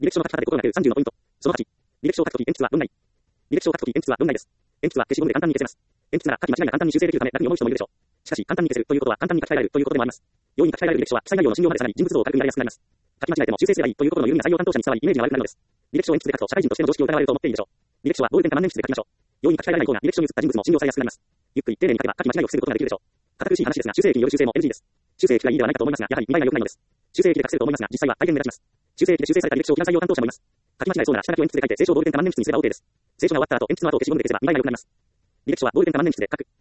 履歴書の書き方で心がける30のポイント。その8。履歴書を書くとき、鉛筆は論外。履歴書を書くとき、鉛筆は論外です。鉛筆は消しゴムで簡単に消せます。鉛筆なら書き間違いが簡単に修正できるため楽に思う人もいるでしょう。しかし、簡単に消せるということは簡単に書き換えられるということでもあります。容易に書き換えられる履歴書は記載内容の信用までさらに人物像を軽く見られやすくなります。書き間違えても修正すればいいということの緩みが採用担当者に伝わりイメージが悪くなるのです。履歴書を鉛筆で書くと社会人としての常識を疑われると思っていいでしょう。履歴書はボールペンか万年筆で書きましょう。容易に書き換えられない方が履歴書に写った人物も信用されやすくなります。ゆっくり丁寧に書けば書き間違いを防ぐことができるでしょう。堅苦しい話ですが、修正液による修正も NG です。修正液がいいではないかと思いますが、やはり見栄えが良くないのです。修正液で書くせると思いますが、実際は大変目立ちます。修正液で修正された履歴書を批判採用担当者もいます。書き間違えそうなら下書きを鉛筆で書いて、清書をボールペンか万年筆にすれば OK です。清書が終わった後、鉛筆の跡を消しゴムで消せば見栄えが良くなります。履歴書はボールペンか万年筆で書く。